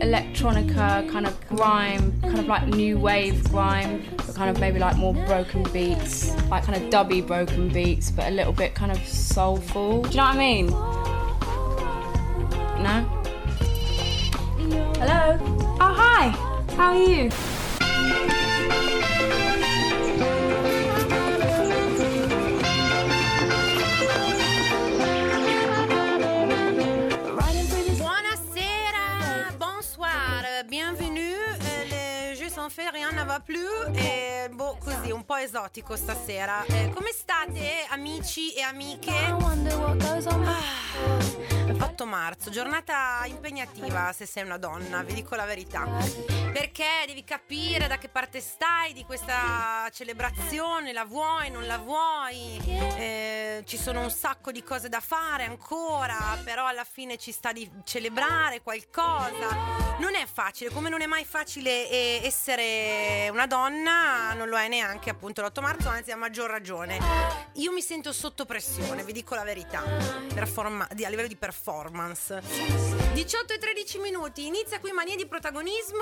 electronica, kind of grime, kind of like new wave grime, but kind of maybe like more broken beats, like kind of dubby broken beats, but a little bit kind of soulful. Do you know what I mean? No? Hello? Oh, hi! How are you? Fait rien ne va plus e così un po' esotico stasera. Come state amici e amiche? 8 marzo, giornata impegnativa se sei una donna, vi dico la verità, perché devi capire da che parte stai di questa celebrazione, la vuoi, non la vuoi, ci sono un sacco di cose da fare ancora, però alla fine ci sta di celebrare qualcosa. Non è facile, come non è mai facile essere una donna, non lo è neanche appunto l'8 marzo, anzi a maggior ragione. Io mi sento sotto pressione, vi dico la verità, a livello di performance. 18 e 13 minuti, inizia qui Manie di protagonismo.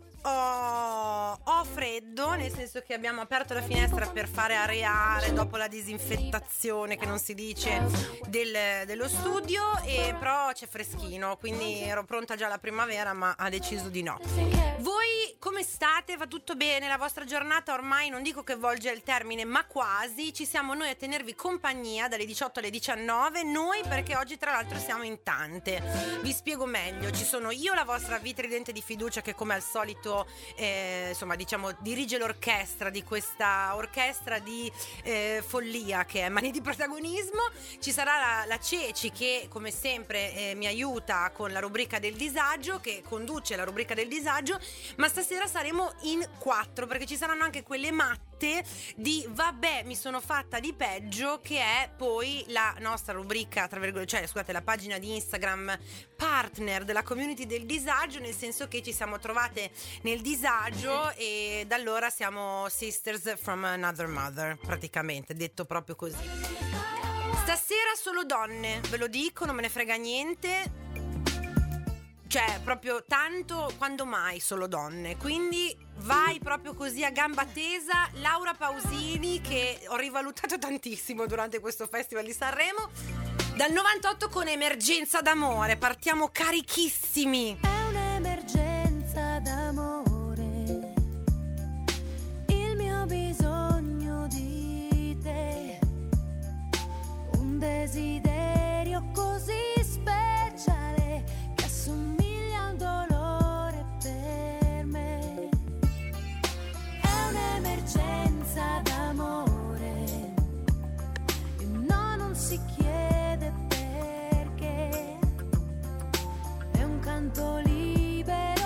Ho freddo, nel senso che abbiamo aperto la finestra per fare areare dopo la disinfettazione, che non si dice, dello studio, e però c'è freschino, quindi ero pronta già alla primavera, ma ha deciso di no. Voi come state? Va tutto bene? La vostra giornata ormai non dico che volge al termine, ma quasi. Ci siamo noi a tenervi compagnia dalle 18 alle 19, noi perché oggi tra l'altro siamo in tante. Vi spiego meglio: ci sono io, la vostra vitridente di fiducia, che come al solito insomma diciamo dirige l'orchestra di questa orchestra di follia che è Manie di protagonismo. Ci sarà la Ceci che come sempre mi aiuta con la rubrica del disagio, che conduce la rubrica del disagio, ma stasera saremo in 4 perché ci saranno anche quelle matte di vabbè mi sono fatta di peggio, che è poi la nostra rubrica la pagina di Instagram partner della community del disagio, nel senso che ci siamo trovate nel disagio e da allora siamo sisters from another mother, praticamente, detto proprio così. Stasera solo donne, ve lo dico, non me ne frega niente. Cioè, proprio tanto, quando mai solo donne. Quindi vai proprio così a gamba tesa. Laura Pausini, che ho rivalutato tantissimo durante questo Festival di Sanremo, dal 98 con Emergenza d'amore. Partiamo carichissimi. È un'emergenza d'amore, il mio bisogno di te, un desiderio così speciale che assomiglia al dolore per me. È un'emergenza d'amore, e no, non si chiede perché, è un canto libero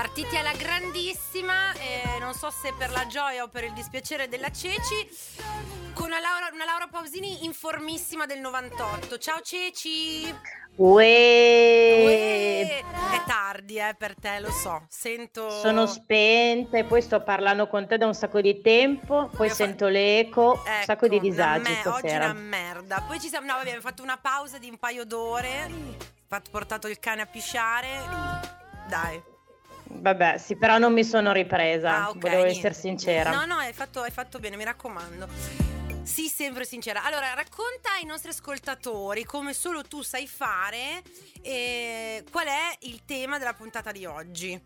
partiti alla grandissima, non so se per la gioia o per il dispiacere della Ceci, con una Laura Pausini informissima del 98. Ciao Ceci! Uè. È tardi per te, lo so, sento... Sono spenta e poi sto parlando con te da un sacco di tempo, poi sento l'eco, un sacco di disagi oggi stasera. una merda. Poi abbiamo fatto una pausa di un paio d'ore, portato il cane a pisciare, dai. Vabbè, sì, però non mi sono ripresa, Ok, volevo niente. essere sincera. No, hai fatto bene, mi raccomando. Sii sempre sincera. Allora, racconta ai nostri ascoltatori, come solo tu sai fare, qual è il tema della puntata di oggi.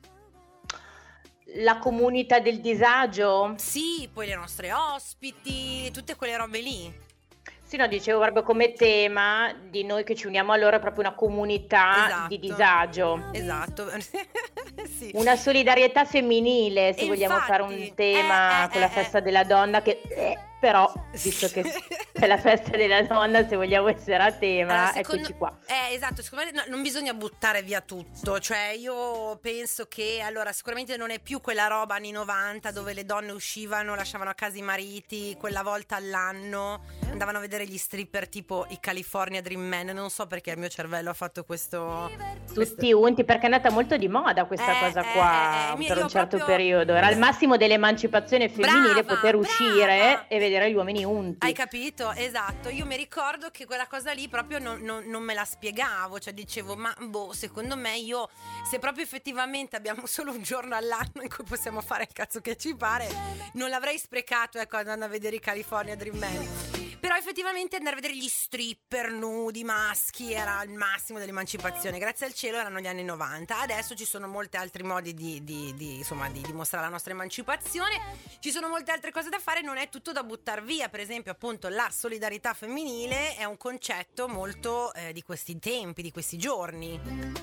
La comunità del disagio? Sì, poi le nostre ospiti, tutte quelle robe lì. Sì, no, dicevo proprio come tema di noi che ci uniamo allora, proprio una comunità Esatto. di disagio. Esatto. Sì. Una solidarietà femminile, se E vogliamo infatti, fare un tema con la festa della donna, che però, visto che è la festa della donna, se vogliamo essere a tema, Allora, eccoci qua. Esatto, secondo me non bisogna buttare via tutto, cioè io penso che allora sicuramente non è più quella roba anni 90 dove le donne uscivano, lasciavano a casa i mariti, quella volta all'anno andavano a vedere gli stripper tipo i California Dream Men, non so perché il mio cervello ha fatto questo... Tutti unti, perché è andata molto di moda questa cosa qua per un certo periodo. Era il massimo dell'emancipazione femminile, Brava, poter brava. uscire e vedere gli uomini unti. Hai capito? Esatto, io mi ricordo che quella cosa lì proprio non me la spiegavo, cioè dicevo ma secondo me se proprio effettivamente abbiamo solo un giorno all'anno in cui possiamo fare il cazzo che ci pare, non l'avrei sprecato andando a vedere i California Dream Men. Però effettivamente andare a vedere gli stripper nudi maschi era il massimo dell'emancipazione. Grazie al cielo erano gli anni 90. Adesso ci sono molti altri modi di dimostrare la nostra emancipazione. Ci sono molte altre cose da fare, non è tutto da buttare via. Per esempio appunto la solidarietà femminile è un concetto molto di questi tempi, di questi giorni.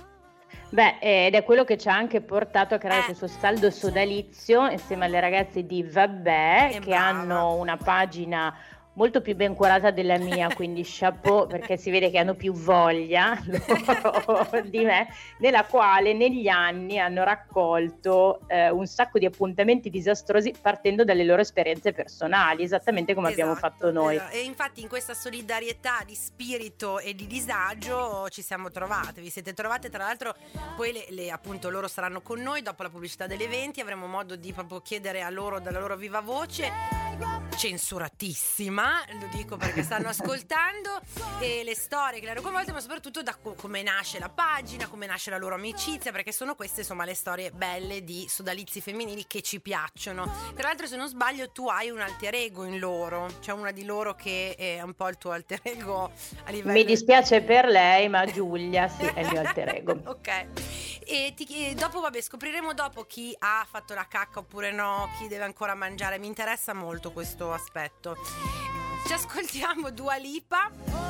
Beh, ed è quello che ci ha anche portato a creare questo saldo sodalizio insieme alle ragazze di Vabbè, che hanno una pagina molto più ben curata della mia, quindi chapeau, perché si vede che hanno più voglia loro di me, nella quale negli anni hanno raccolto un sacco di appuntamenti disastrosi partendo dalle loro esperienze personali, esattamente come abbiamo fatto noi. Esatto. E infatti in questa solidarietà di spirito e di disagio ci siamo trovate, vi siete trovate, tra l'altro poi appunto loro saranno con noi dopo la pubblicità degli eventi, avremo modo di proprio chiedere a loro dalla loro viva voce, censuratissima, lo dico perché stanno ascoltando, e le storie che le hanno coinvolte, ma soprattutto da come nasce la pagina, come nasce la loro amicizia, perché sono queste insomma le storie belle di sodalizi femminili che ci piacciono. Tra l'altro, se non sbaglio, tu hai un alter ego in loro, c'è una di loro che è un po' il tuo alter ego a livello... Mi dispiace per lei, ma Giulia sì, è il mio alter ego. Ok, e dopo scopriremo dopo chi ha fatto la cacca oppure no, chi deve ancora mangiare, mi interessa molto questo aspetto. Ci ascoltiamo Dua Lipa,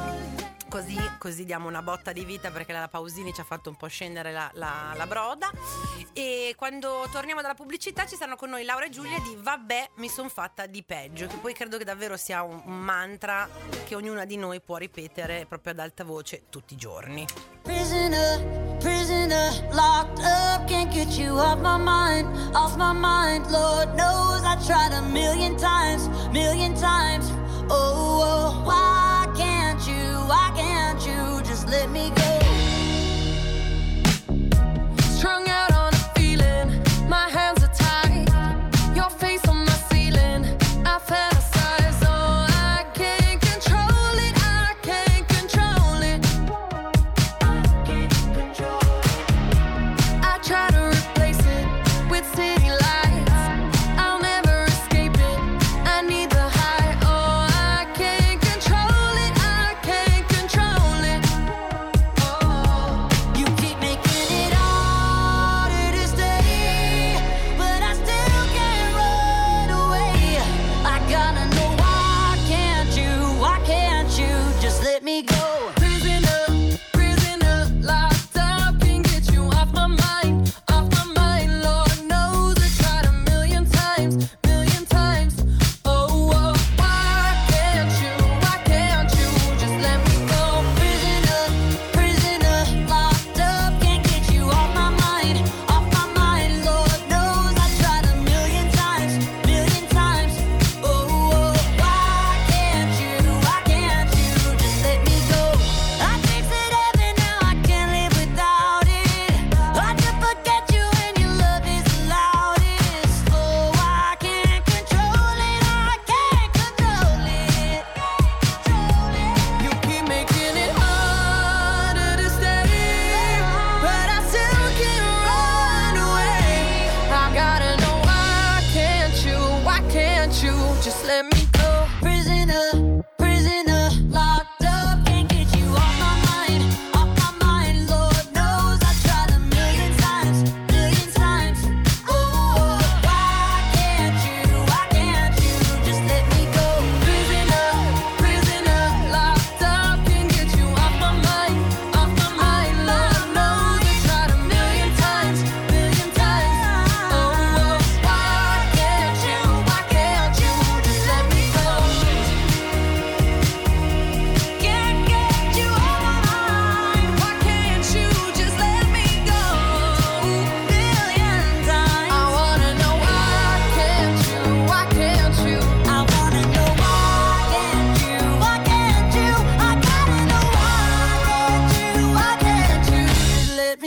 così diamo una botta di vita, perché la Pausini ci ha fatto un po' scendere la broda, e quando torniamo dalla pubblicità ci saranno con noi Laura e Giulia di Vabbè, mi son fatta di peggio, che poi credo che davvero sia un mantra che ognuna di noi può ripetere proprio ad alta voce tutti i giorni. Prisoner, locked up, can't get you off my mind, Lord knows I tried a million times, oh, why can't you just let me go? Strung out on a feeling, my hands are tied, your face on my ceiling, I fantasize, oh, I can't control it, I try to replace it with city lights, I'll never escape it, I need the high, oh, I can't control it,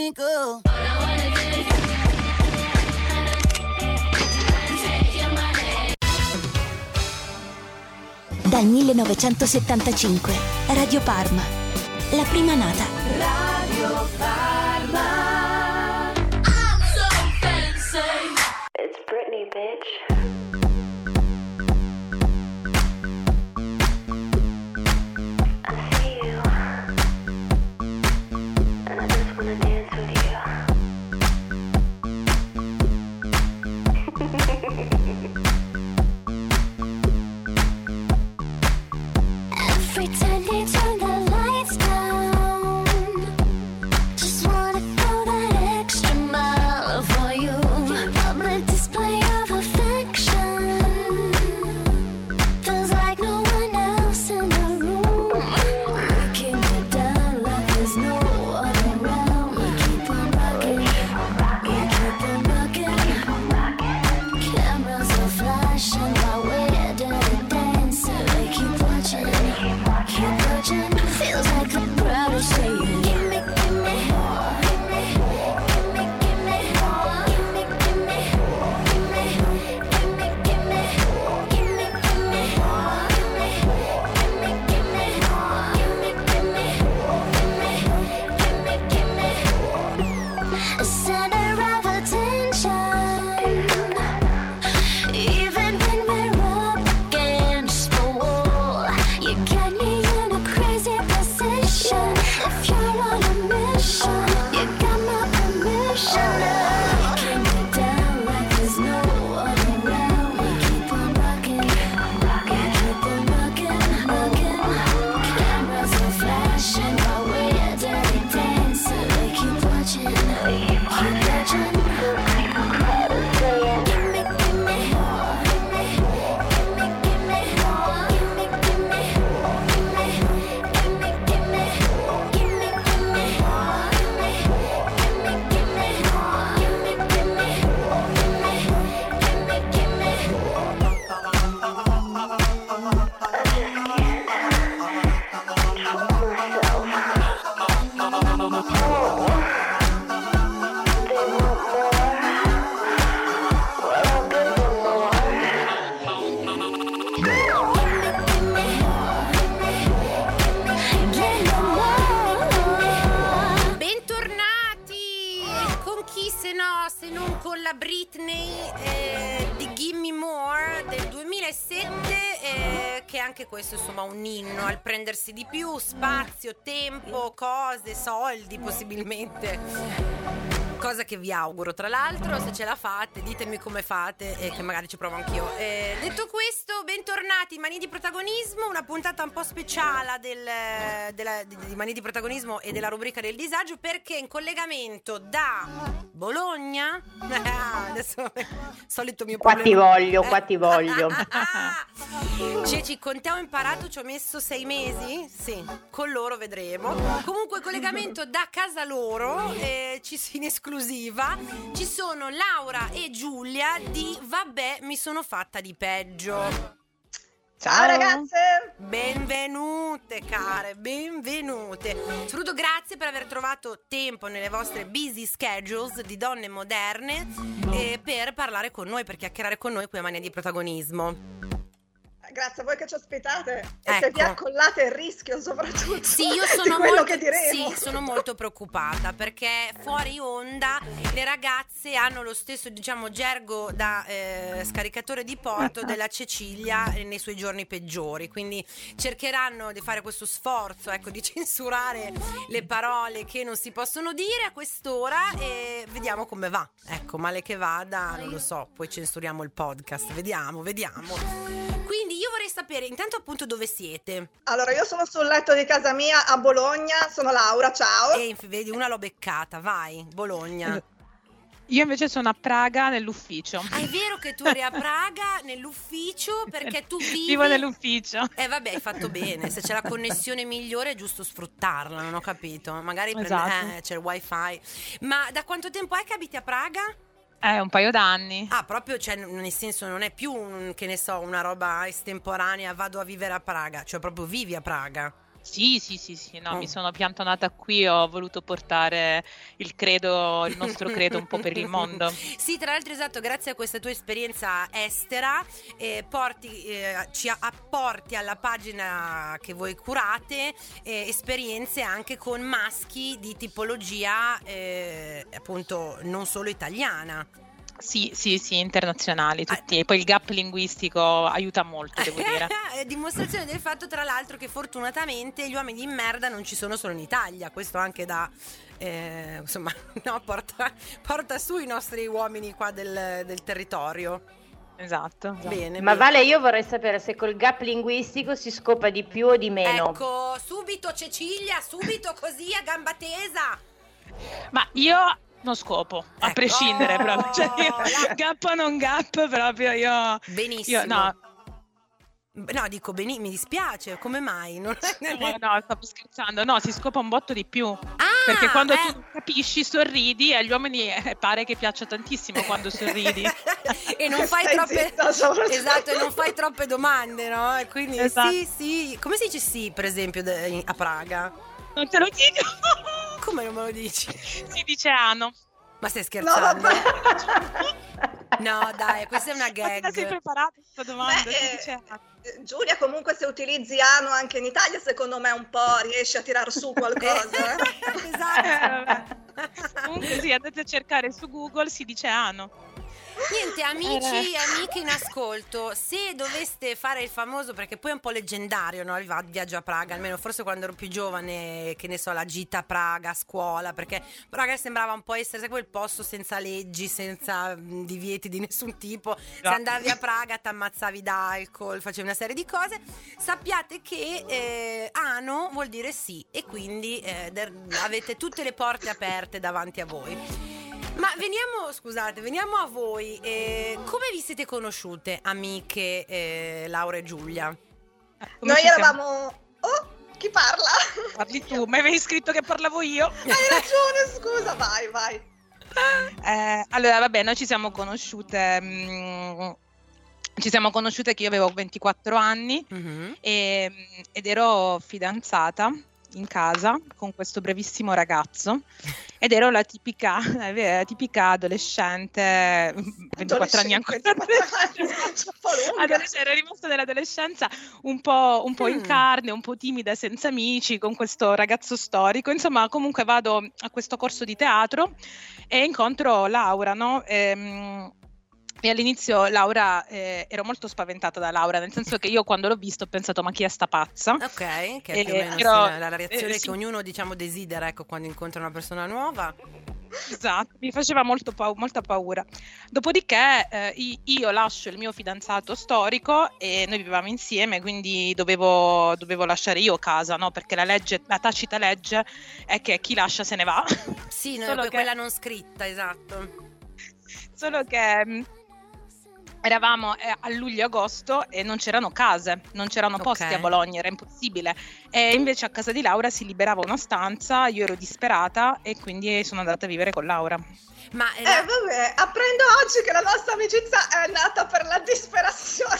twinkle. Dal 1975, Radio Parma, la prima nata. Radio Parma. I'm so fancy. It's Britney, bitch. I see you, and I just wanna dance with you. Every time they turn the lights down, just wanna go that extra mile for you. Public display of affection, feels like no one else in the room. We keep it down like there's no one around. We keep on rocking, we keep on rocking. Cameras are flashing while we're dirty dancing. They keep watching. Keep watching, feels like the crowd is saying, gimme, gimme, gimme, gimme, gimme, gimme, gimme, gimme, gimme, gimme, gimme, gimme, gimme, a center of attention. Even when we're up against the wall, you got me in a crazy position. If you're on a mission, you got my permission. We keep it down like there's no one around. We keep on rocking, we keep on rocking, rocking. Cameras are flashing while we're dirty dancing. We keep watching, we keep watching. Gimme, gimme, gimme, gimme, gimme, gimme, gimme, gimme, gimme, Bentornati! Con chi se no, se non con la Britney di Gimme More del 2007, che anche questo insomma un inno al prendersi di più spazio, tempo, cose, soldi possibilmente. Cosa che vi auguro, tra l'altro, se ce la fate ditemi come fate e che magari ci provo anch'io. Detto questo, bentornati in Manie di Protagonismo, una puntata un po' speciale di Manie di Protagonismo e della rubrica del disagio, perché in collegamento da Bologna adesso solito mio Qua problema. qua ti voglio. Ceci, con te ho imparato, ci ho messo 6 mesi? Sì, con loro vedremo. Comunque collegamento da casa loro, in esclusiva ci sono Laura e Giulia di Vabbè mi sono fatta di peggio. Ciao ragazze! Benvenute care, benvenute. Soprattutto grazie per aver trovato tempo nelle vostre busy schedules di donne moderne per parlare con noi, per chiacchierare con noi qui a Mania di Protagonismo. Grazie a voi che ci ospitate e Ecco. se vi accollate il rischio soprattutto Sì, io sono di quello molto, che diremo. sì, sono molto preoccupata perché fuori onda le ragazze hanno lo stesso, diciamo, gergo da scaricatore di porto della Cecilia nei suoi giorni peggiori, quindi cercheranno di fare questo sforzo, ecco, di censurare le parole che non si possono dire a quest'ora e vediamo come va. Ecco, male che vada, non lo so, poi censuriamo il podcast, vediamo. Quindi io vorrei sapere intanto appunto dove siete. Allora, io sono sul letto di casa mia a Bologna, sono Laura, ciao. E vedi, una l'ho beccata, vai, Bologna. Io invece sono a Praga nell'ufficio. Ah, è vero che tu eri a Praga nell'ufficio perché tu Vivo nell'ufficio. Vabbè, hai fatto bene. Se c'è la connessione migliore è giusto sfruttarla, non ho capito. Magari Esatto. c'è il wifi. Ma da quanto tempo è che abiti a Praga? Un paio d'anni. Ah, proprio, cioè, nel senso non è più che ne so, una roba estemporanea, vado a vivere a Praga, cioè proprio vivi a Praga. Sì, no, mi sono piantonata qui, ho voluto portare il nostro credo un po' per il mondo. Sì, tra l'altro, esatto, grazie a questa tua esperienza estera ci apporti alla pagina che voi curate esperienze anche con maschi di tipologia appunto non solo italiana. Sì, internazionali tutti. Poi il gap linguistico aiuta molto, devo dire. È dimostrazione del fatto, tra l'altro, che fortunatamente gli uomini in merda non ci sono solo in Italia. Questo anche da insomma, no, porta su i nostri uomini qua del territorio. Esatto. Bene, Ma Vale, io vorrei sapere se col gap linguistico si scopa di più o di meno. Ecco, subito Cecilia, subito così a gamba tesa. Ma io non scopo, a prescindere proprio. Cioè, gap o non gap, proprio io. Benissimo. No, dico mi dispiace, come mai? No, stavo scherzando. No, si scopa un botto di più. Perché quando tu capisci, sorridi, e agli uomini pare che piaccia tantissimo quando sorridi. E non fai troppe esatto, e non fai troppe domande, no? E quindi esatto. Sì. Come si dice sì, per esempio, a Praga? Non te lo dico. Come non me lo dici? Si dice ano. Ma stai scherzando? No, dai, questa è una gag. Ma sei preparata a questa domanda? Giulia, comunque se utilizzi ano anche in Italia, secondo me un po' riesci a tirar su qualcosa. Esatto. Comunque sì, andate a cercare su Google, si dice ano. Niente, amici e amiche in ascolto, se doveste fare il famoso, perché poi è un po' leggendario, no? Il viaggio a Praga, almeno forse quando ero più giovane, che ne so, la gita a Praga a scuola, perché Praga sembrava un po' essere quel posto senza leggi, senza divieti di nessun tipo. Se andavi a Praga t'ammazzavi d'alcol, facevi una serie di cose. Sappiate che ano vuol dire sì, e quindi avete tutte le porte aperte davanti a voi. Ma veniamo a voi. Come vi siete conosciute, amiche Laura e Giulia? Noi eravamo... Oh, chi parla? Parli tu, ma avevi scritto che parlavo io. Hai ragione, scusa, vai. Allora, vabbè, noi ci siamo conosciute che io avevo 24 anni ed ero fidanzata in casa con questo brevissimo ragazzo ed ero la tipica adolescente, 24 anni ancora, ero rimasta nell'adolescenza un po' in carne, un po' timida, senza amici, con questo ragazzo storico. Insomma, comunque vado a questo corso di teatro e incontro Laura, no? E all'inizio Laura, ero molto spaventata da Laura, nel senso che io quando l'ho visto ho pensato ma chi è sta pazza? Ok, che è più o meno la reazione che ognuno, diciamo, desidera, ecco, quando incontra una persona nuova. Esatto, mi faceva molta paura. Dopodiché io lascio il mio fidanzato storico e noi vivevamo insieme, quindi dovevo lasciare io casa, no? Perché la tacita legge è che chi lascia se ne va. Sì, no, quella non scritta, esatto. Solo che eravamo a luglio-agosto e non c'erano case, non c'erano posti a Bologna, era impossibile. E invece a casa di Laura si liberava una stanza, io ero disperata e quindi sono andata a vivere con Laura. Ma vabbè, apprendo oggi che la nostra amicizia è nata per la disperazione.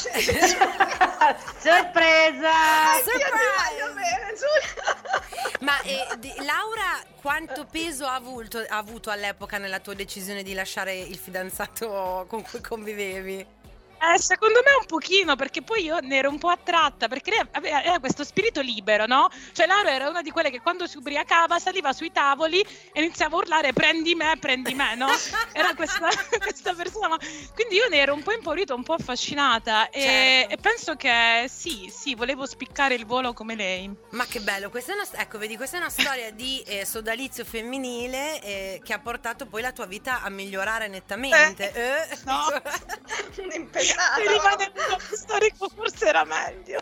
Sorpresa! Io ti voglio bene, Giulia. Ma Laura, quanto peso ha avuto all'epoca nella tua decisione di lasciare il fidanzato con cui convivevi? Secondo me un pochino, perché poi io ne ero un po' attratta, perché lei aveva questo spirito libero, no? Cioè Laura era una di quelle che quando si ubriacava saliva sui tavoli e iniziava a urlare prendi me, no? Era questa persona, quindi io ne ero un po' impaurita, un po' affascinata e penso che sì, volevo spiccare il volo come lei. Ma che bello, questa è una storia di sodalizio femminile che ha portato poi la tua vita a migliorare nettamente. No. Un'impegnata. Rimane un storico, forse era meglio.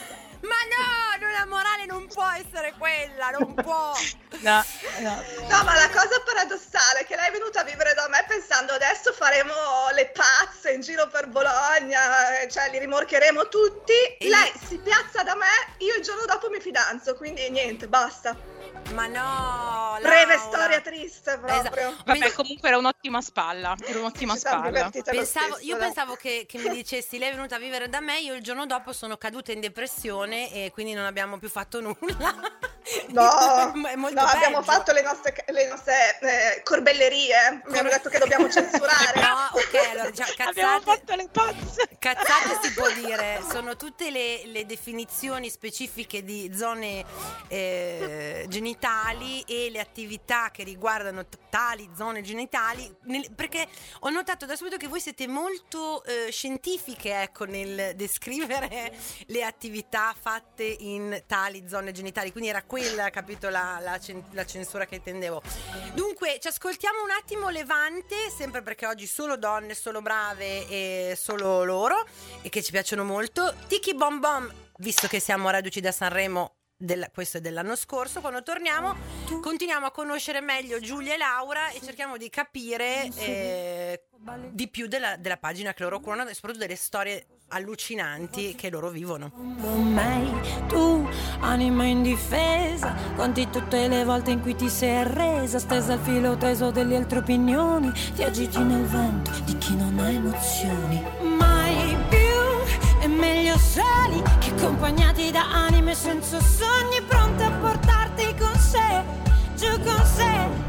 Ma no, la morale non può essere quella, non può. No, ma la cosa paradossale è che lei è venuta a vivere da me pensando adesso faremo le pazze in giro per Bologna, cioè li rimorcheremo tutti. Lei si piazza da me, io il giorno dopo mi fidanzo, quindi niente, basta. Ma no, Breve Laura. storia triste proprio. Esatto. Vabbè, comunque era un'ottima spalla. Ci siamo divertite lo stesso, Io dai. pensavo che mi dicessi lei è venuta a vivere da me, io il giorno dopo sono caduta in depressione e quindi non abbiamo più fatto nulla. No, È molto no, abbiamo peggio. fatto le nostre corbellerie. Abbiamo detto che dobbiamo censurare. No, ok, allora diciamo, Abbiamo fatto le pazze. cazzate si può dire, sono tutte le definizioni specifiche di zone genitali e le attività che riguardano tali zone genitali, perché ho notato da subito che voi siete molto scientifiche, ecco, nel descrivere le attività fatte in tali zone genitali, quindi era quella, capito, la censura che intendevo. Dunque ci ascoltiamo un attimo Levante, sempre perché oggi solo donne, solo brave e solo loro, e che ci piacciono molto. Tiki Bom Bom, visto che siamo reduci da Sanremo, questo è dell'anno scorso. Quando torniamo continuiamo a conoscere meglio Giulia e Laura e cerchiamo di capire di più della pagina che loro curano e soprattutto delle storie allucinanti che loro vivono. Tu, anima indifesa, conti tutte le volte in cui ti sei arresa, stesa al filo teso delle altre opinioni, ti agiti nel vento di chi non ha emozioni. Mai più è meglio soli che accompagnati da anime senza sogni, pronte a portarti con sé, giù con sé.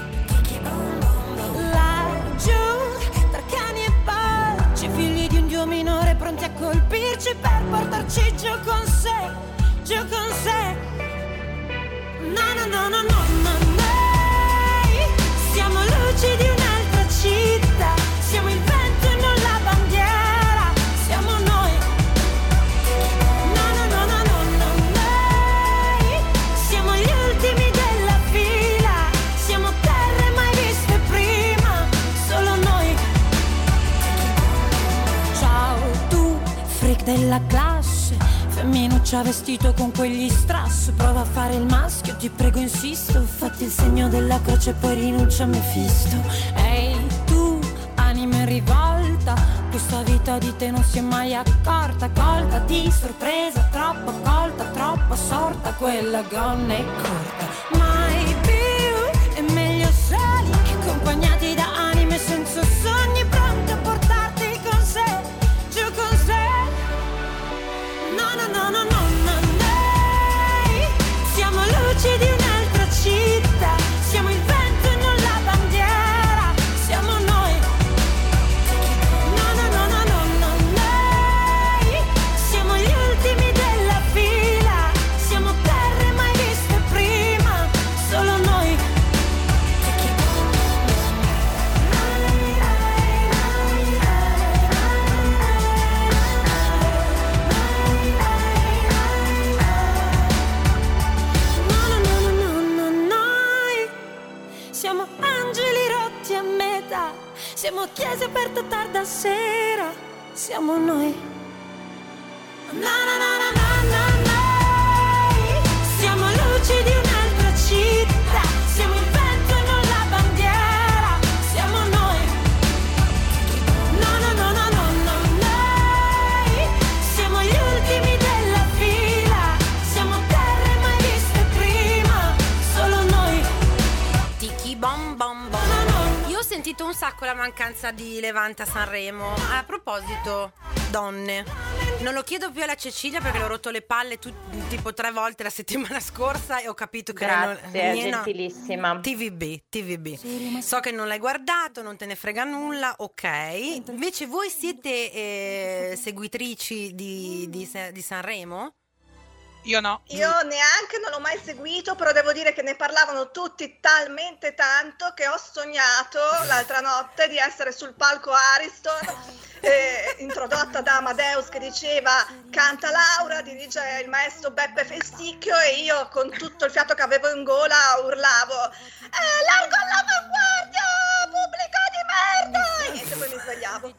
Laggiù, tra cani e porci, figli di un dio minore pronti a colpirci per portarci giù con sé, giù con sé. No, no, no, no, no, no, noi siamo luci di un'altra città, siamo il vento e non la bandiera, siamo noi. No, no, no, no, no, no, noi siamo gli ultimi della fila, siamo terre mai viste prima, solo noi. Ciao tu, freak della classe, femminuccia vestito con quegli strass, prova a fare il maschio, ti prego insisto, fatti il segno della croce e poi rinuncia a Mefisto. Ehi tu, anima in rivolta, questa vita di te non si è mai accorta, colta di sorpresa, troppo colta, troppo sorta, quella gonna è corta. Mai più è meglio soli che accompagnati da anime senza sogni, pronti a portarti con sé, giù con sé. No, no, no, no, no, no, noi siamo luci di un'altra città, siamo il vento e non la bandiera, siamo noi. No, no, no, no, no, no, noi siamo gli ultimi della fila, siamo terre mai viste prima, solo noi. Siamo angeli rotti a metà, siamo chiese aperte tarda sera, siamo noi. No, no, no, no, no, no, noi siamo luci di un'altra città, siamo il vento e non la bandiera, siamo noi. No, no, no, no, no, no, noi siamo gli ultimi della fila, siamo terre mai viste prima, solo noi. Tiki Bom Bom Bom. Io ho sentito un sacco la mancanza di Levante a Sanremo. A proposito, donne, non lo chiedo più alla Cecilia perché le ho rotto le palle tipo 3 volte la settimana scorsa e ho capito che Grazie, gentilissima. TVB. So che non l'hai guardato, non te ne frega nulla, ok. Invece voi siete seguitrici di Sanremo? Io no. Io neanche non l'ho mai seguito, però devo dire che ne parlavano tutti talmente tanto che ho sognato l'altra notte di essere sul palco Ariston, introdotta da Amadeus che diceva canta Laura, dirige il maestro Beppe Festicchio e io con tutto il fiato che avevo in gola urlavo largo all'avanguardia, pubblico di merda! E niente, poi mi svegliavo.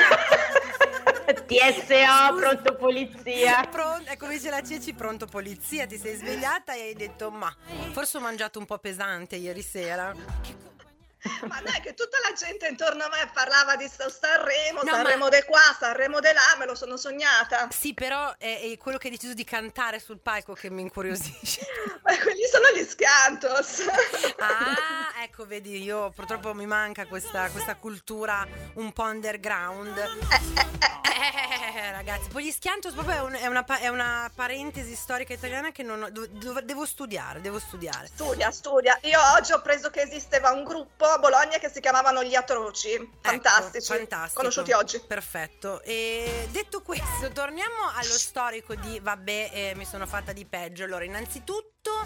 TSO, pronto polizia. È come dice la Ceci, pronto polizia, ti sei svegliata e hai detto ma forse ho mangiato un po' pesante ieri sera. Ma non è che tutta la gente intorno a me parlava di Sanremo, No, Sanremo ma- di qua, Sanremo di là, me lo sono sognata. Sì, però è quello che hai deciso di cantare sul palco che mi incuriosisce. Ma quelli sono gli Scantos. Ah, ecco, vedi, io purtroppo mi manca questa cultura un po' underground. Ragazzi, poi gli Schiantos proprio è una parentesi storica italiana che non devo studiare. Studia. Io oggi ho preso che esisteva un gruppo a Bologna che si chiamavano Gli Atroci. Fantastici. Ecco, fantastico. Conosciuti oggi. Perfetto. E detto questo, torniamo allo storico di vabbè, mi sono fatta di peggio. Allora, innanzitutto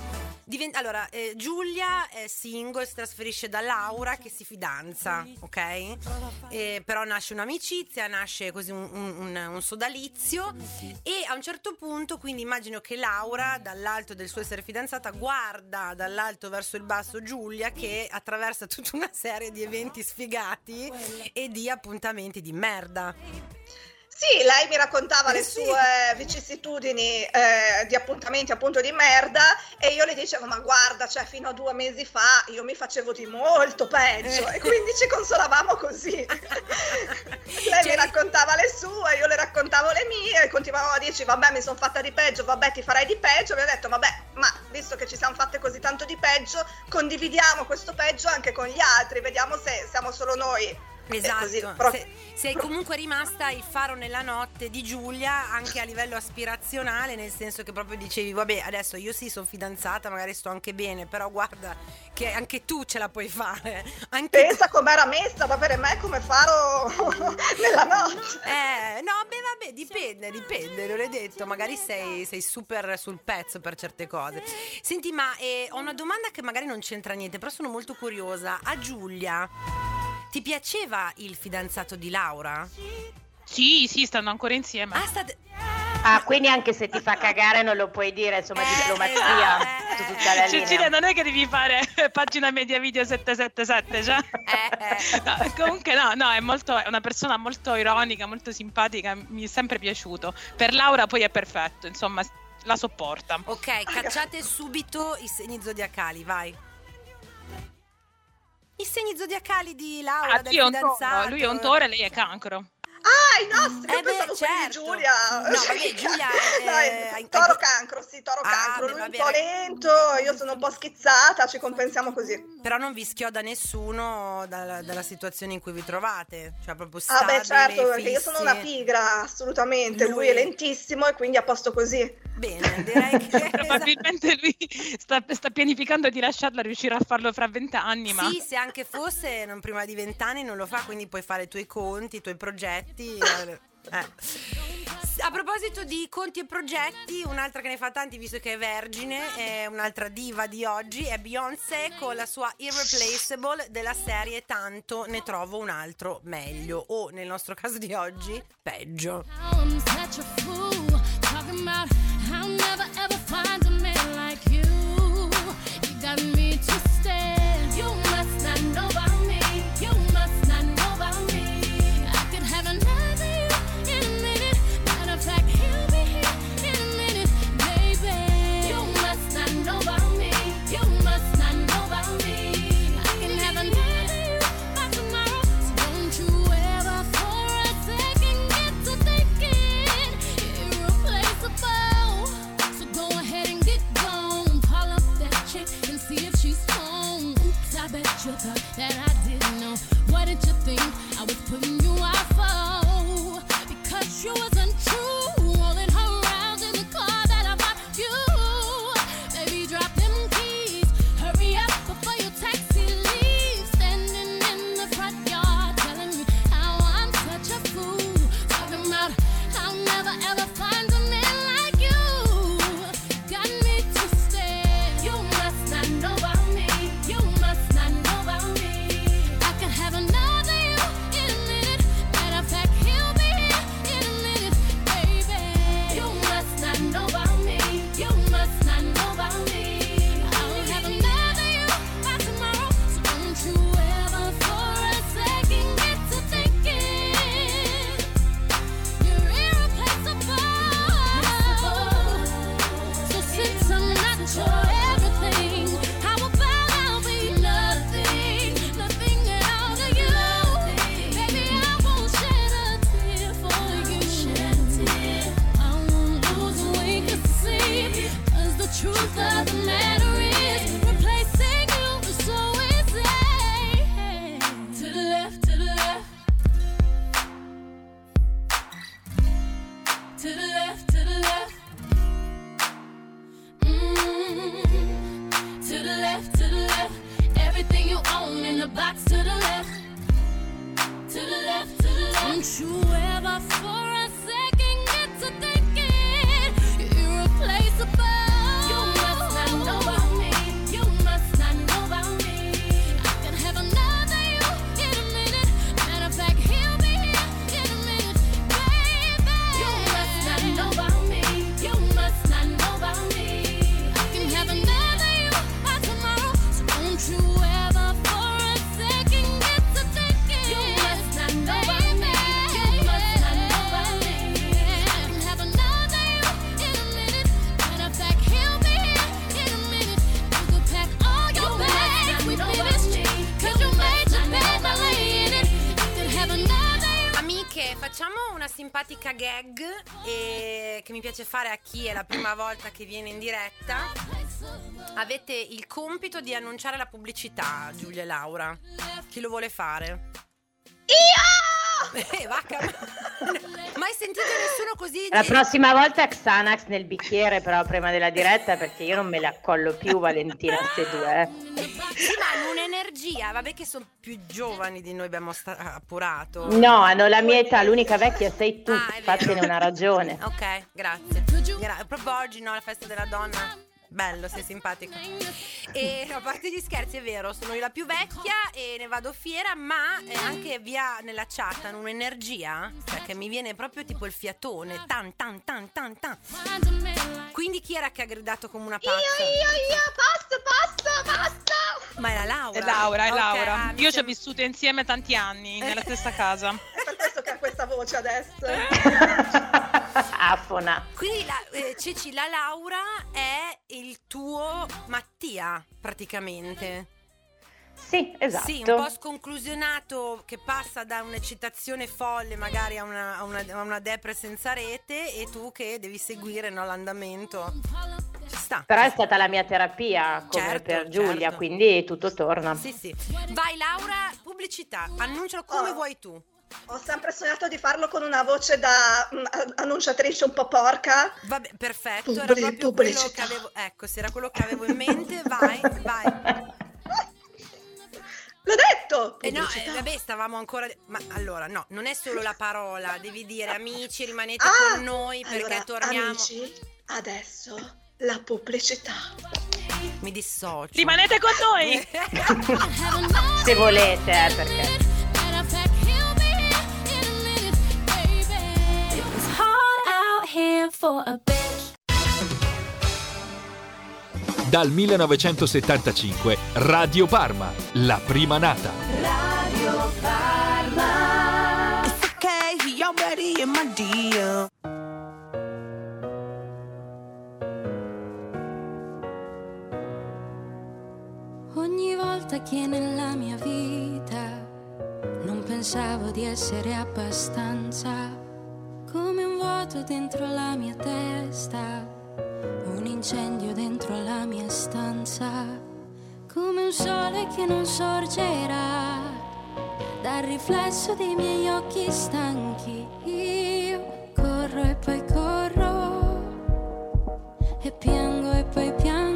Giulia è single, si trasferisce da Laura che si fidanza, ok? Però nasce un'amicizia, nasce così un sodalizio e a un certo punto, quindi immagino che Laura dall'alto del suo essere fidanzata guarda dall'alto verso il basso Giulia che attraversa tutta una serie di eventi sfigati e di appuntamenti di merda. Sì, lei mi raccontava le sue vicissitudini di appuntamenti appunto di merda e io le dicevo ma guarda, cioè fino a 2 mesi fa io mi facevo di molto peggio e quindi ci consolavamo così. Lei mi raccontava le sue, io le raccontavo le mie e continuavamo a dirci vabbè mi sono fatta di peggio, vabbè ti farai di peggio, e mi ha detto vabbè ma visto che ci siamo fatte così tanto di peggio condividiamo questo peggio anche con gli altri, vediamo se siamo solo noi. Esatto, Così, sei comunque rimasta il faro nella notte di Giulia anche a livello aspirazionale, nel senso che proprio dicevi vabbè adesso io sì sono fidanzata, magari sto anche bene, però guarda che anche tu ce la puoi fare. Pensa com'era messa da per me come faro nella notte. No, beh vabbè, dipende, non l'hai detto, magari sei super sul pezzo per certe cose. Senti, ma ho una domanda che magari non c'entra niente, però sono molto curiosa. A Giulia ti piaceva il fidanzato di Laura? Sì, stanno ancora insieme. Quindi anche se ti fa cagare non lo puoi dire, insomma, diplomazia su tutta la linea. Cecilia, non è che devi fare pagina media video 777, cioè. No, comunque no, è una persona molto ironica, molto simpatica, mi è sempre piaciuto. Per Laura poi è perfetto, insomma, la sopporta. Ok, cacciate subito i segni zodiacali, vai. I segni zodiacali di Laura, del fidanzato. Lui è un Toro e lei è Cancro. I nostri, io pensavo quelli di Giulia. No, vabbè, Giulia Toro Cancro, Cancro. Lui è un po' lento, io sono un po' schizzata, ci compensiamo così. Però non vi schioda nessuno dalla situazione in cui vi trovate, cioè proprio stabile, certo, perché io fissi. sono una pigra, assolutamente, lui è lentissimo e quindi a posto così. Bene, direi che probabilmente lui sta pianificando di lasciarla, riuscirà a farlo fra 20 anni. Sì, se anche fosse non prima di 20 anni non lo fa, quindi puoi fare i tuoi conti, i tuoi progetti. A proposito di conti e progetti, un'altra che ne fa tanti visto che è vergine, è un'altra diva di oggi, è Beyoncé con la sua Irreplaceable della serie Tanto ne trovo un altro meglio, o nel nostro caso di oggi peggio. That I didn't know. What did you think I was putting you off for? Because you wasn't true. Rolling her around in the car that I bought you. Baby, drop them keys. Hurry up before your taxi leaves. Standing in the front yard, telling me how I'm such a fool. Talking about I'll never ever find a man like you. Got me twisted. You must not know about me. You must not know about me. you ever for a second get to thinking you're irreplaceable? You must not know about me. You must not know about me. I can have another you in a minute. Matter of fact, he'll be here in a minute, baby. You must not know about me. You must not know about me. I can have another you by tomorrow. So don't you ever for a second get to thinking you must not know about me. You must not know about me. I can have another you in a minute. Matter of fact, he'll be here in a minute. You could pack all your bags, we finished. Cause you made your bed by laying it. I could have another you. Amiche, facciamo una simpatica gag che mi piace fare a chi è la prima volta che viene in diretta. Avete il compito di annunciare la pubblicità, Giulia e Laura. Chi lo vuole fare? Io! Vacca. Mai sentito nessuno così? La prossima volta Xanax nel bicchiere però prima della diretta, perché io non me le accollo più, Valentina, ste due. Sì, ma hanno un'energia. Vabbè che sono più giovani di noi, abbiamo appurato. No, hanno la mia età, l'unica vecchia sei tu, Ah, è vero. fatene una ragione. Ok, grazie. Proprio oggi, no, la festa della donna. Bello, sei simpatico. E a parte gli scherzi, è vero, sono io la più vecchia e ne vado fiera, ma anche via nella chat hanno un'energia, cioè che mi viene proprio tipo il fiatone, tan tan tan tan tan. Quindi chi era che ha gridato come una pazza? Basta. Ma è la Laura. È Laura, è Ok, Laura. Io ci ho siamo- vissuto insieme tanti anni nella stessa casa. È per questo che ha questa voce adesso. Afona. Quindi Ceci, la Laura è il tuo Mattia, praticamente. Sì, esatto. Sì, un po' sconclusionato, che passa da un'eccitazione folle magari a una depre senza rete, e tu che devi seguire, no, l'andamento. Ci sta. Però è stata la mia terapia, come Certo, per Giulia, certo. quindi tutto torna. Sì, sì. Vai Laura, pubblicità, annuncialo come Oh. vuoi tu. Ho sempre sognato di farlo con una voce da annunciatrice un po' porca. Vabbè, perfetto, era proprio quello che avevo. Ecco, se era quello che avevo in mente, vai. L'ho detto! No, Pubblicità. vabbè, stavamo ancora. Ma allora, no, non è solo la parola, devi dire amici, rimanete Ah, con noi perché allora, torniamo. Amici, adesso la pubblicità. Mi dissocio. Rimanete con noi! Se volete, perché... Matter of fact, he'll be here in a minute, baby. It was hard out here for a bitch. Dal 1975 Radio Parma, la prima nata. Radio Parma. It's okay, he already in my deal. Ogni volta che nella mia vita non pensavo di essere abbastanza, come un vuoto dentro la mia testa, un incendio dentro la mia stanza, come un sole che non sorgerà dal riflesso dei miei occhi stanchi. Io corro e poi corro e piango e poi piango.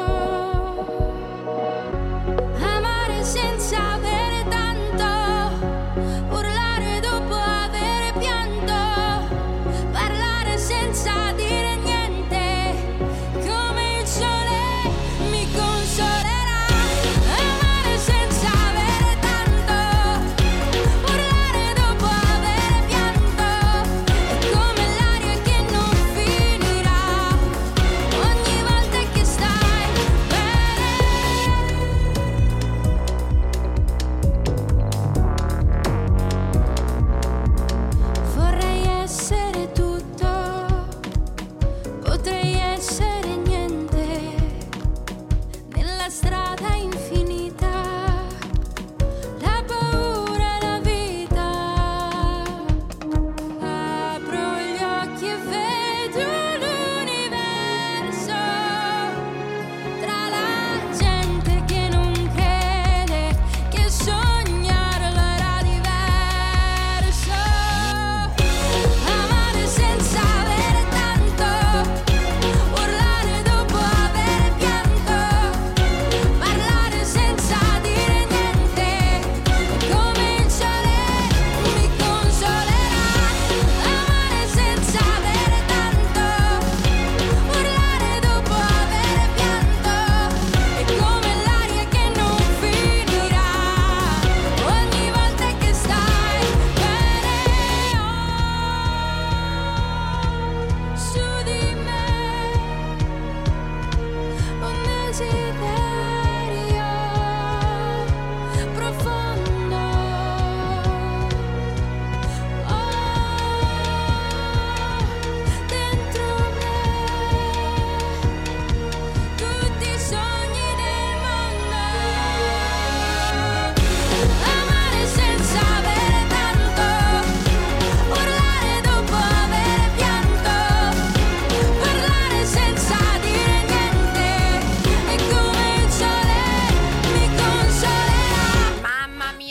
Amare senza avere tanto, urlare dopo avere pianto, parlare senza dire niente, come il sole mi consolerà. Amare senza avere tanto, urlare dopo avere pianto, è come l'aria che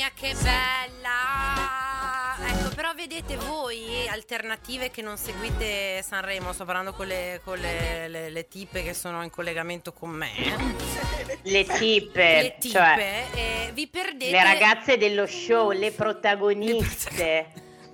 mia, che bella! Ecco, però vedete voi alternative che non seguite Sanremo, sto parlando con le tipe che sono in collegamento con me. Le tipe, cioè vi perdete le ragazze dello show, le protagoniste.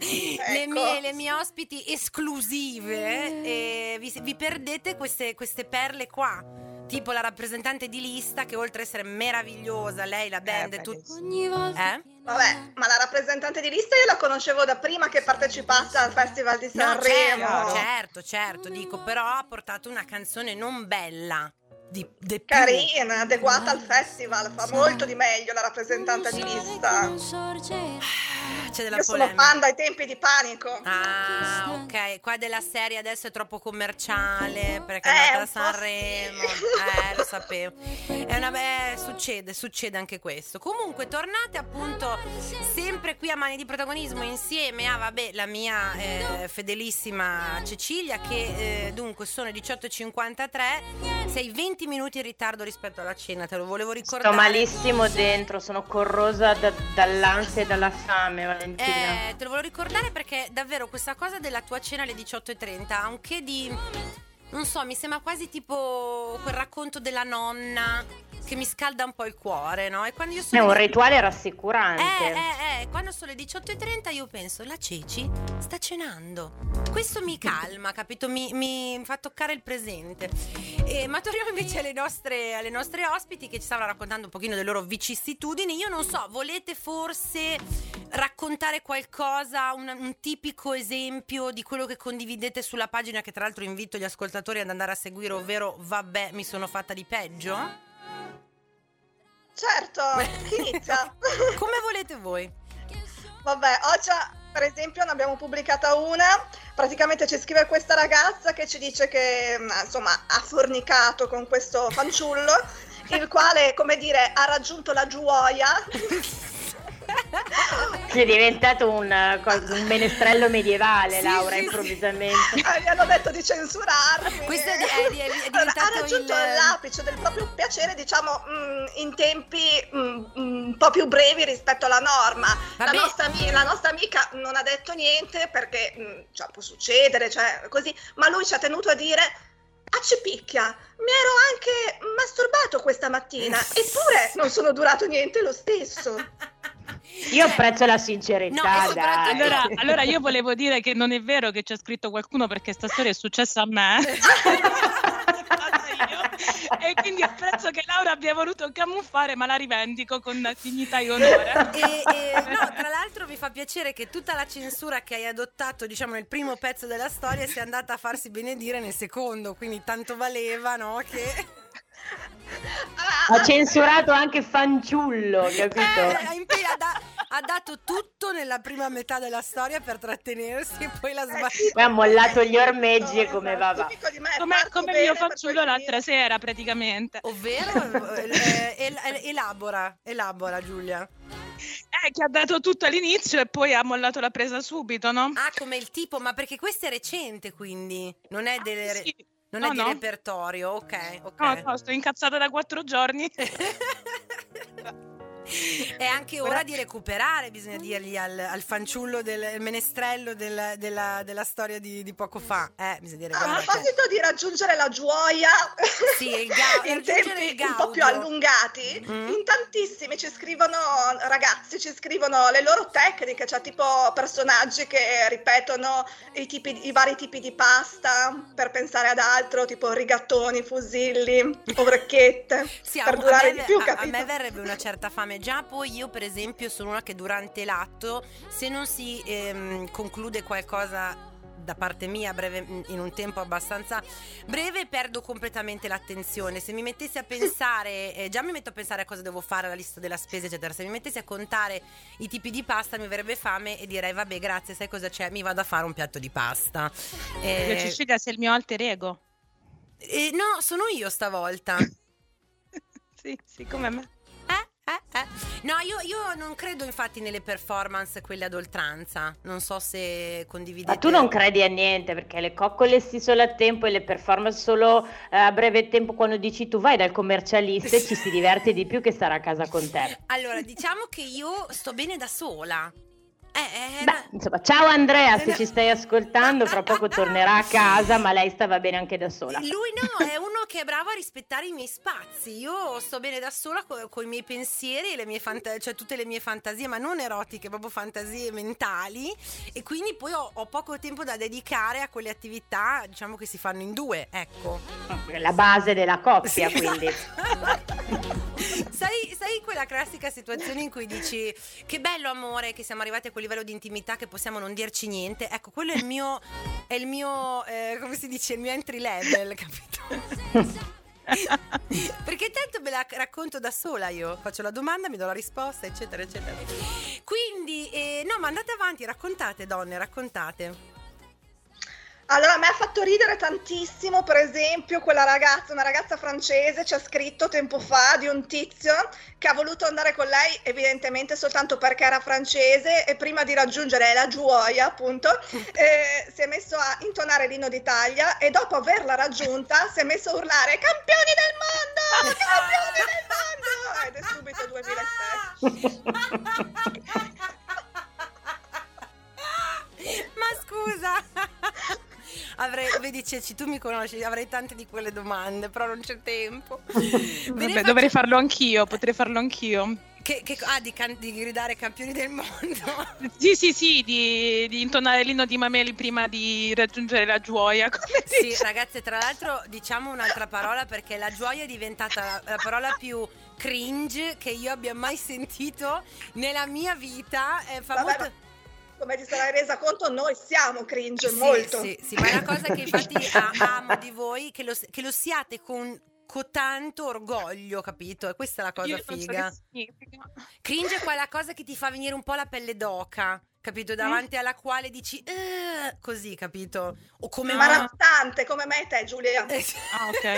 Le mie ospiti esclusive, vi perdete queste perle qua, tipo la rappresentante di lista che oltre a essere meravigliosa, lei, la band e tutto. Vabbè, ma la rappresentante di lista io la conoscevo da prima che partecipasse al Festival di Sanremo. Certo, dico, però ha portato una canzone non bella, carina, adeguata al festival, fa molto di meglio la rappresentante di lista. C'è della Io sono polemica. fan dai tempi di Panico. Ah, ok, qua della serie adesso è troppo commerciale perché è andata a Sanremo. Lo sapevo. Succede anche questo. Comunque tornate appunto sempre qui a Mani di Protagonismo insieme a la mia fedelissima Cecilia che dunque sono le 18:53. Sei 20 minuti in ritardo rispetto alla cena, te lo volevo ricordare. Sto malissimo dentro, sono corrosa dall'ansia e dalla fame, Valentina. Te lo volevo ricordare perché davvero questa cosa della tua cena alle 18:30 ha un che di, non so, mi sembra quasi tipo quel racconto della nonna che mi scalda un po' il cuore, no? E quando io sono È un rituale rassicurante. quando sono le 18:30 io penso, la Ceci sta cenando. Questo mi calma, capito? Mi fa toccare il presente. Ma torniamo invece alle nostre ospiti che ci stavano raccontando un pochino delle loro vicissitudini. Io non so, volete forse raccontare qualcosa, un tipico esempio di quello che condividete sulla pagina, che tra l'altro invito gli ascoltatori ad andare a seguire, ovvero vabbè, mi sono fatta di peggio? Certo, chi inizia? Come volete voi. Vabbè, oggi per esempio ne abbiamo pubblicata una, praticamente ci scrive questa ragazza che ci dice che insomma ha fornicato con questo fanciullo, il quale, come dire, ha raggiunto la gioia. Che è diventato un menestrello medievale, Laura, improvvisamente. Mi hanno detto di censurarmi. Questo è diventato ha raggiunto l'apice del proprio piacere, diciamo, in tempi un po' più brevi rispetto alla norma. La nostra amica non ha detto niente perché può succedere, cioè così, ma lui ci ha tenuto a dire: accipicchia, mi ero anche masturbato questa mattina, eppure non sono durato niente lo stesso. Io apprezzo la sincerità, dai. Allora io volevo dire che non è vero che c'è scritto qualcuno, perché sta storia è successa a me. E quindi apprezzo che Laura abbia voluto camuffare, ma la rivendico con dignità e onore. No, tra l'altro mi fa piacere che tutta la censura che hai adottato, diciamo, nel primo pezzo della storia sia andata a farsi benedire nel secondo, quindi tanto valeva, no? Che ha censurato anche fanciullo, capito? Ha dato tutto nella prima metà della storia per trattenersi e poi la Poi ha mollato gli ormeggi e come va. Come il mio fanciullo l'altra sera praticamente. Ovvero? Elabora Giulia. Che ha dato tutto all'inizio e poi ha mollato la presa subito, no? Ah, come il tipo, ma perché questo è recente, quindi non è delle... Sì. Non è di repertorio, ok. No, sto incazzata da 4 giorni. È anche ora di recuperare, bisogna dirgli al fanciullo del menestrello della storia di poco fa. Bisogna dire, a proposito di raggiungere la gioia, in tempi un po' più allungati, in tantissimi ci scrivono ragazzi, ci scrivono le loro tecniche, cioè tipo personaggi che ripetono i vari tipi di pasta per pensare ad altro, tipo rigattoni, fusilli, orecchiette, per durare di più, capito? A me verrebbe una certa fame già. Poi io per esempio sono una che durante l'atto, se non si conclude qualcosa da parte mia in un tempo abbastanza breve, perdo completamente l'attenzione. Se mi mettessi a pensare, già mi metto a pensare a cosa devo fare, la lista della spesa eccetera, se mi mettessi a contare i tipi di pasta mi verrebbe fame e direi vabbè grazie, sai cosa c'è, mi vado a fare un piatto di pasta. Cecilia, sei il mio alter ego. No, sono io stavolta. Sì, come me. No, io non credo infatti nelle performance quelle ad oltranza. Non so se condividete. Ma tu non credi a niente, perché le coccole sì solo a tempo e le performance solo a breve tempo, quando dici tu vai dal commercialista e ci si diverte di più che stare a casa con te. Allora, diciamo che io sto bene da sola. Beh, insomma, ciao Andrea, se ci stai ascoltando, fra poco tornerà a casa, ma lei stava bene anche da sola. Lui no, è uno che è bravo a rispettare i miei spazi. Io sto bene da sola con i miei pensieri e le mie cioè tutte le mie fantasie, ma non erotiche, proprio fantasie mentali. E quindi poi ho poco tempo da dedicare a quelle attività, diciamo, che si fanno in due, ecco. La base della coppia, sì, quindi. Sai quella classica situazione in cui dici che bello amore che siamo arrivati a quel livello di intimità che possiamo non dirci niente. Ecco, quello è il mio come si dice, il mio entry level, capito? Perché tanto me la racconto da sola, io faccio la domanda, mi do la risposta, eccetera eccetera. Quindi no, ma andate avanti, raccontate donne, raccontate. Allora, a me ha fatto ridere tantissimo, per esempio, una ragazza francese ci ha scritto tempo fa di un tizio che ha voluto andare con lei evidentemente soltanto perché era francese, e prima di raggiungere la Gioia, appunto, si è messo a intonare l'inno d'Italia, e dopo averla raggiunta si è messo a urlare campioni del mondo, campioni del mondo, ed è subito 2006. Ma scusa, vedi Ceci, tu mi conosci, avrei tante di quelle domande, però non c'è tempo. Vabbè, dovrei farlo anch'io, potrei farlo anch'io. Di gridare campioni del mondo? Sì, di intonare l'inno di Mameli prima di raggiungere la Gioia. Sì, ragazze, tra l'altro diciamo un'altra parola, perché la Gioia è diventata la parola più cringe che io abbia mai sentito nella mia vita. Vabbè, come ti sarai resa conto, noi siamo cringe, molto. Sì, ma è una cosa che infatti amo di voi, che lo siate con tanto orgoglio, capito? E questa è la cosa figa. Cringe è quella cosa che ti fa venire un po' la pelle d'oca, capito? Davanti alla quale dici così, capito? O come imbarazzante, come me e te, Giulia. Ah, ok.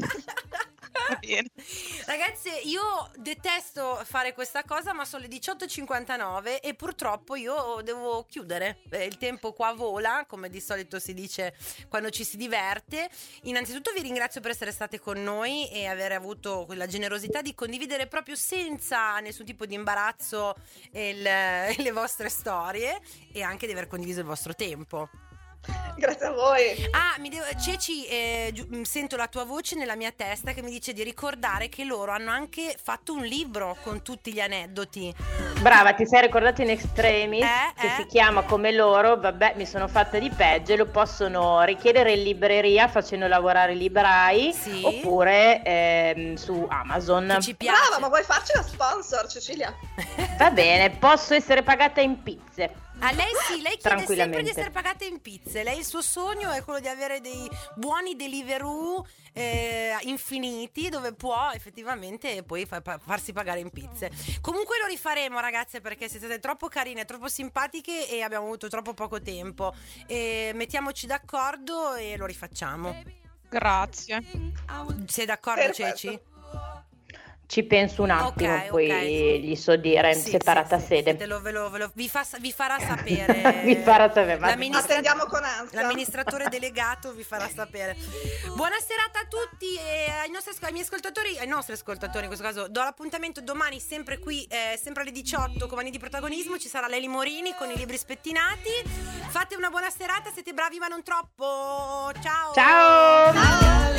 Ragazze, io detesto fare questa cosa, ma sono le 18:59 e purtroppo io devo chiudere. Il tempo qua vola, come di solito si dice quando ci si diverte. Innanzitutto vi ringrazio per essere state con noi e aver avuto quella generosità di condividere proprio senza nessun tipo di imbarazzo le vostre storie, e anche di aver condiviso il vostro tempo. Grazie a voi. Ceci, sento la tua voce nella mia testa che mi dice di ricordare che loro hanno anche fatto un libro con tutti gli aneddoti. Brava, ti sei ricordato in extremis, che si chiama come loro. Vabbè, mi sono fatta di peggio. Lo possono richiedere in libreria facendo lavorare i librai, sì, oppure su Amazon. Ci piace. Brava, ma vuoi farci la sponsor, Cecilia? Va bene, posso essere pagata in pizze. Lei sì, lei chiede sempre di essere pagata in pizze. Lei, il suo sogno è quello di avere dei buoni Deliveroo infiniti, dove può effettivamente poi farsi pagare in pizze. Comunque lo rifaremo, ragazze, perché siete state troppo carine, troppo simpatiche e abbiamo avuto troppo poco tempo. Mettiamoci d'accordo e lo rifacciamo. Grazie. Sei d'accordo, Ceci? Ci penso un attimo, poi gli so dire in separata sede. Vi farà sapere. Vi farà sapere. Attendiamo con ansia. L'amministratore delegato vi farà sapere. Buona serata a tutti e ai nostri ascoltatori in questo caso. Do l'appuntamento domani sempre qui, sempre alle 18 con Anni di Protagonismo. Ci sarà Leli Morini con i libri spettinati. Fate una buona serata, siete bravi ma non troppo. Ciao. Ciao.